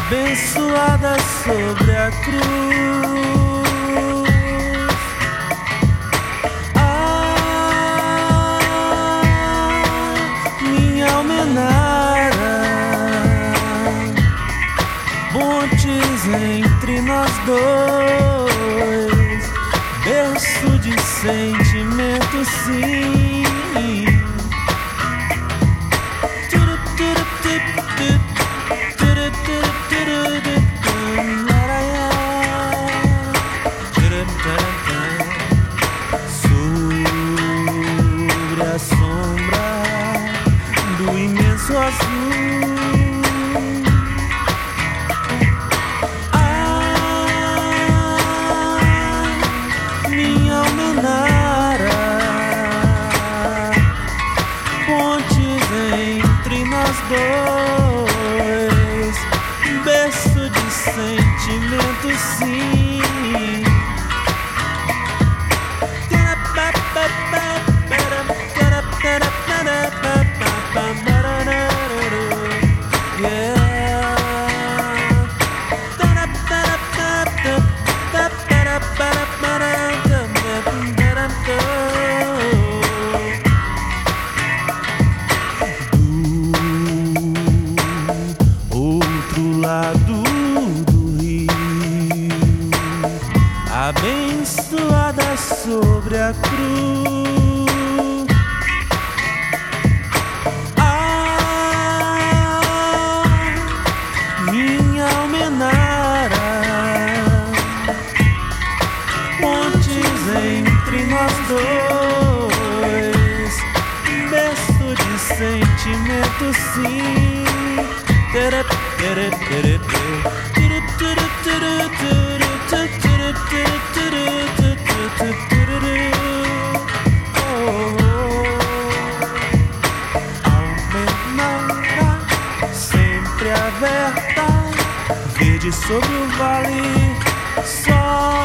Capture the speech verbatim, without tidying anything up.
abençoada sobre a cruz. Ah, minha almenara, pontes entre nós dois, berço de sentimento, sim. Sobre a sombra do imenso azul, ah, minha almenara, pontes entre nós dois, berço de sentimento, sim. Lado do rio, abençoada sobre a cruz. Ah, minha almenara, pontes entre nós dois, berço de sentimento, sim. Tere, tere, tere, almenara sempre aberta, verde sobre o vale, sol.